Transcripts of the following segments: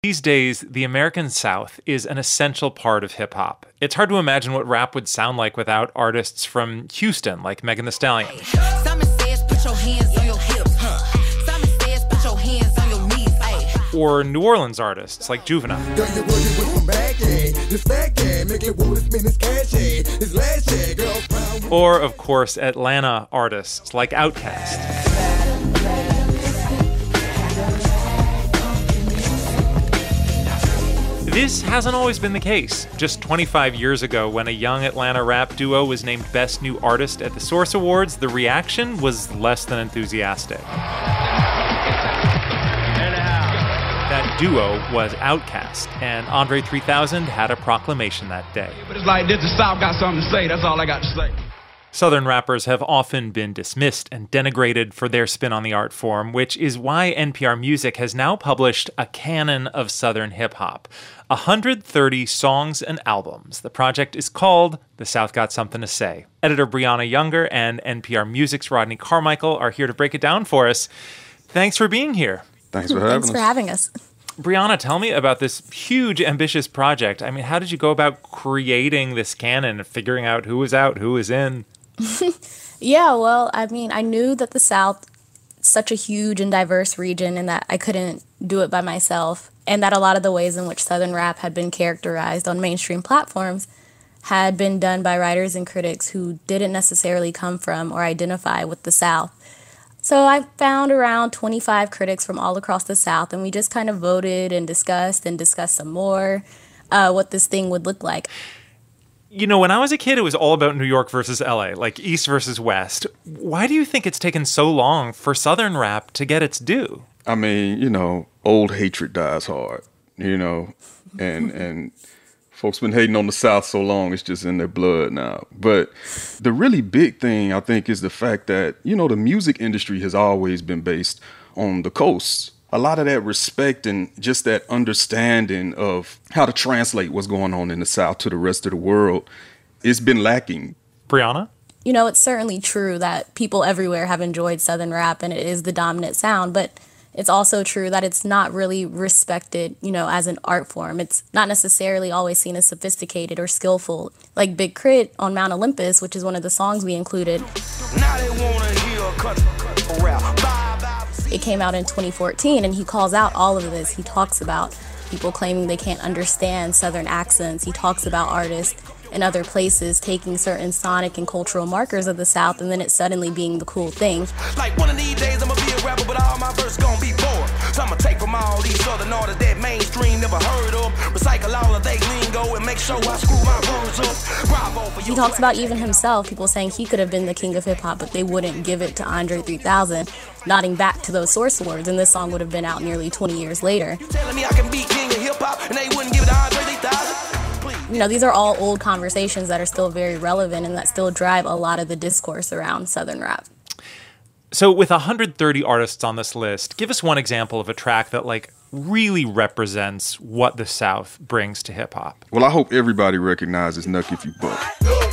These days, the American South is an essential part of hip-hop. It's hard to imagine what rap would sound like without artists from Houston, like Megan Thee Stallion. Simon says, put your hands on your hips. Simon says, put your hands on your knees. Or New Orleans artists like Juvenile. Or, of course, Atlanta artists like Outkast. This hasn't always been the case. Just 25 years ago, when a young Atlanta rap duo was named Best New Artist at the Source Awards, the reaction was less than enthusiastic. That duo was Outkast, and Andre 3000 had a proclamation that day. But it's like this, the South got something to say, that's all I got to say. Southern rappers have often been dismissed and denigrated for their spin on the art form, which is why NPR Music has now published a canon of Southern hip-hop. 130 songs and albums. The project is called The South Got Something to Say. Editor Brianna Younger and NPR Music's Rodney Carmichael are here to break it down for us. Thanks for being here. Thanks for having us. Brianna, tell me about this huge, ambitious project. I mean, how did you go about creating this canon and figuring out who was out, who was in? Yeah, well, I mean, I knew that the South is such a huge and diverse region and that I couldn't do it by myself, and that a lot of the ways in which Southern rap had been characterized on mainstream platforms had been done by writers and critics who didn't necessarily come from or identify with the South. So I found around 25 critics from all across the South, and we just kind of voted and discussed some more what this thing would look like. You know, when I was a kid, it was all about New York versus LA, like East versus West. Why do you think it's taken so long for Southern rap to get its due? I mean, you know, old hatred dies hard, you know, and folks been hating on the South so long, it's just in their blood now. But the really big thing, I think, is the fact that, you know, the music industry has always been based on the coast. A lot of that respect and just that understanding of how to translate what's going on in the South to the rest of the world, it's been lacking. Brianna? You know, it's certainly true that people everywhere have enjoyed Southern rap and it is the dominant sound, but it's also true that it's not really respected, you know, as an art form. It's not necessarily always seen as sophisticated or skillful. Like Big Crit on Mount Olympus, which is one of the songs we included. Now they wanna hear a rap. It came out in 2014, and he calls out all of this. He talks about people claiming they can't understand Southern accents. He talks about artists in other places taking certain sonic and cultural markers of the South, and then it suddenly being the cool thing. Like one of these days, I'ma be a rapper, but all my verses gonna be bored. So I'ma take from all these Southern artists that mainstream never heard of, recycle all of their lingo, and make sure I screw my words up. Bravo for he talks about even himself, people saying he could have been the king of hip-hop, but they wouldn't give it to Andre 3000, nodding back to those Source Awards, and this song would have been out nearly 20 years later. You telling me I can be king of hip-hop, and they wouldn't give it to Andre 3000? You know, these are all old conversations that are still very relevant and that still drive a lot of the discourse around Southern rap. So with 130 artists on this list, give us one example of a track that, like, really represents what the South brings to hip-hop. Well, I hope everybody recognizes Nuck If You Buck.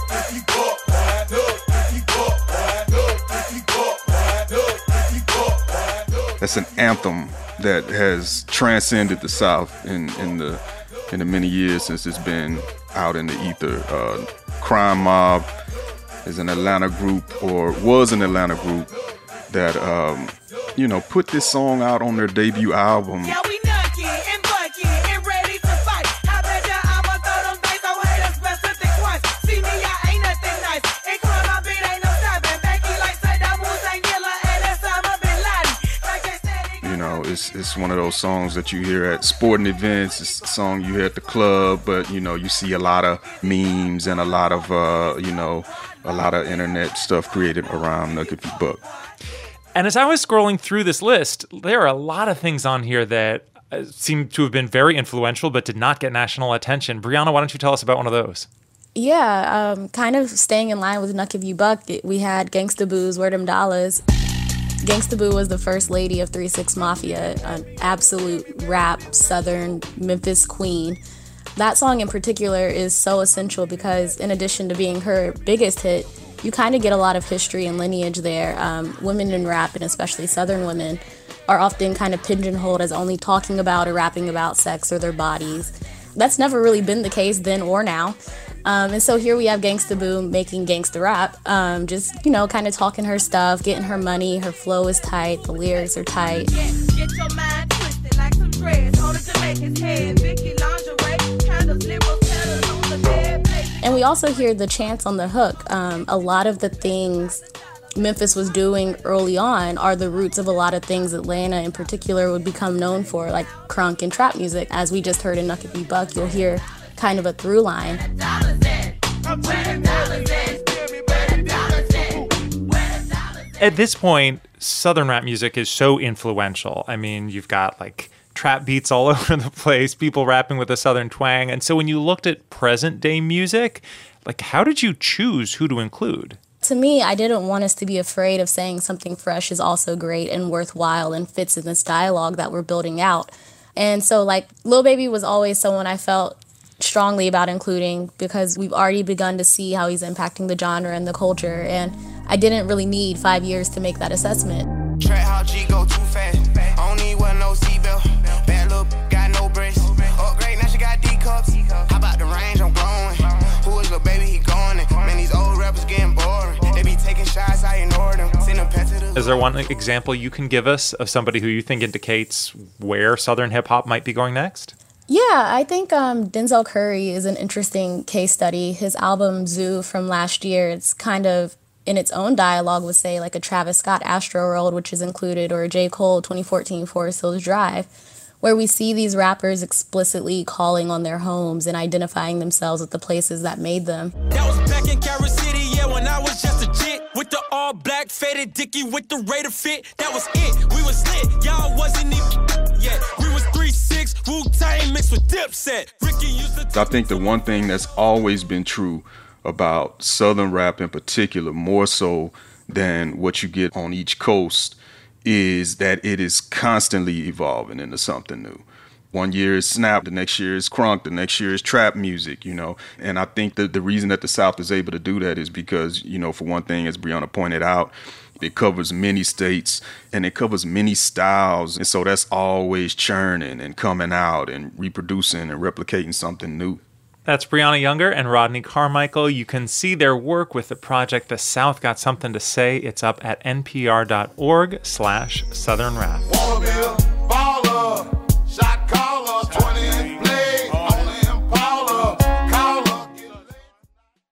That's an anthem that has transcended the South in the many years since it's been out in the ether. Crime Mob is an Atlanta group, or was an Atlanta group, that, you know, put this song out on their debut album. Yeah, we nucky and bucky and ready to fight. I bet ya I'ma throw them dice, I hate us best to think once. See me, I ain't nothing nice. And call my beat ain't no stopping. Becky like Saddam Hussein killer and that's Osama bin Laden. You know, it's one of those songs that you hear at sporting events. It's a song you hear at the club, but, you know, you see a lot of memes and a lot of, you know, a lot of internet stuff created around Nuck If You Buck. And as I was scrolling through this list, there are a lot of things on here that seem to have been very influential but did not get national attention. Brianna, why don't you tell us about one of those? Yeah, kind of staying in line with Nuck If You Buck, we had Gangsta Boo's Where Them Dollars. Gangsta Boo was the first lady of 3 6 Mafia, an absolute rap, Southern Memphis queen. That song in particular is so essential because in addition to being her biggest hit, you kind of get a lot of history and lineage there. Women in rap, and especially Southern women, are often kind of pigeonholed as only talking about or rapping about sex or their bodies. That's never really been the case then or now. And so here we have Gangsta Boo making gangsta rap, just, kind of talking her stuff, getting her money, her flow is tight, the lyrics are tight. Get your mind twisted like some dreads on a Jamaican's head. Vicky lingerie, candles, liberal petals on the bed. And we also hear the chants on the hook. A lot of the things Memphis was doing early on are the roots of a lot of things Atlanta in particular would become known for, like crunk and trap music. As we just heard in Nucky B. Buck, you'll hear kind of a through line. At this point, Southern rap music is so influential. I mean, you've got like trap beats all over the place, people rapping with a Southern twang. And so when you looked at present day music, like how did you choose who to include? To me, I didn't want us to be afraid of saying something fresh is also great and worthwhile and fits in this dialogue that we're building out. And so like Lil Baby was always someone I felt strongly about including because we've already begun to see how he's impacting the genre and the culture, and I didn't really need 5 years to make that assessment. Track how G go too fast. I don't need one no seatbelt. Bad look, got no brace. Upgrade, now she got D cups. How about the range? I'm growing. Who is Lil Baby? He going. Man, these old rappers getting boring. They be taking shots, I ignore them. Send them pets to the. Is there one example you can give us of somebody who you think indicates where Southern hip hop might be going next? Yeah, I think Denzel Curry is an interesting case study. His album Zoo from last year, it's kind of in its own dialogue would say like a Travis Scott Astroworld, which is included, or a J. Cole 2014 Forest Hills Drive, where we see these rappers explicitly calling on their homes and identifying themselves with the places that made them. That was back in Carol City, yeah, when I was just a jit. With the all black faded Dickie with the Raider fit. That was it, we was lit, y'all wasn't even yet. We was 3-6, Wu-Tang mixed with Dipset. Ricky used to. I think the one thing that's always been true about Southern rap in particular, more so than what you get on each coast, is that it is constantly evolving into something new. One year is snap, the next year is crunk, the next year is trap music, And I think that the reason that the South is able to do that is because, for one thing, as Brianna pointed out, it covers many states and it covers many styles. And so that's always churning and coming out and reproducing and replicating something new. That's Brianna Younger and Rodney Carmichael. You can see their work with the project The South Got Something to Say. It's up at npr.org/Southern Rap.